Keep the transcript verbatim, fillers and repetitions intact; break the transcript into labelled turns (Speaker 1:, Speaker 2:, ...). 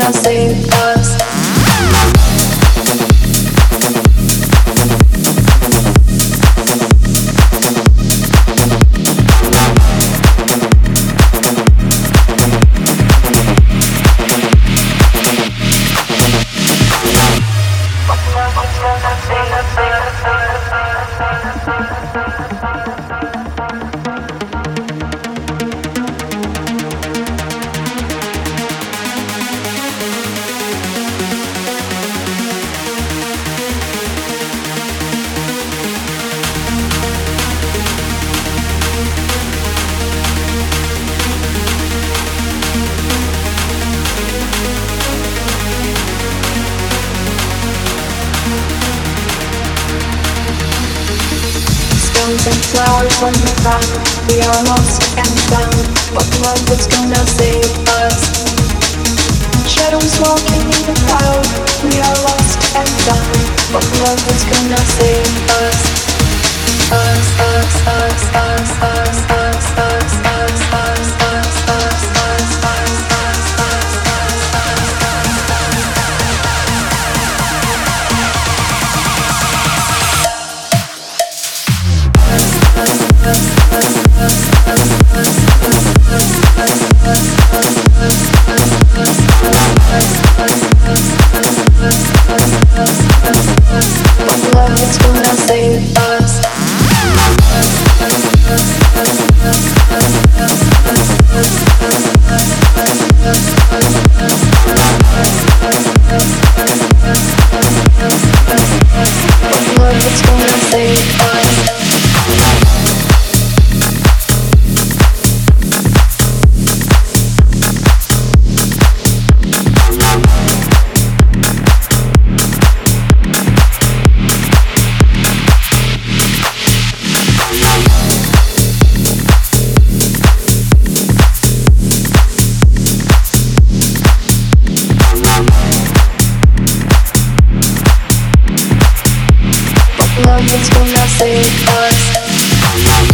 Speaker 1: gonna save us.
Speaker 2: And flowers on the ground, we are lost and found. What love is gonna save us? Shadows walking in the crowd, we are lost and found. What love is gonna save us? Us, us, us, us, us, us, us, us, us, us, us, us, us, love is gonna save us. Love is gonna save us. Love is gonna save us.